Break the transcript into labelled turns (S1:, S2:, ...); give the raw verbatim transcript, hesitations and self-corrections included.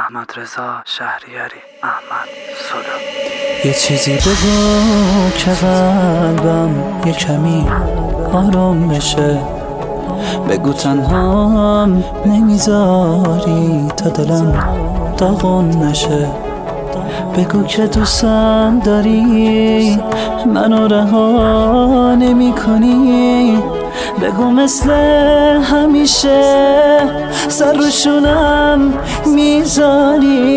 S1: احمد رضا شهریاری. احمد صدا.
S2: یه چیزی بگو که قلبم یه کمی آرام بشه، بگو تنهام نمیذاری تا دلم داغون نشه، بگو که دوستم داری منو رها نمی کنی، بگو مثل همیشه سر روشونم میذاری.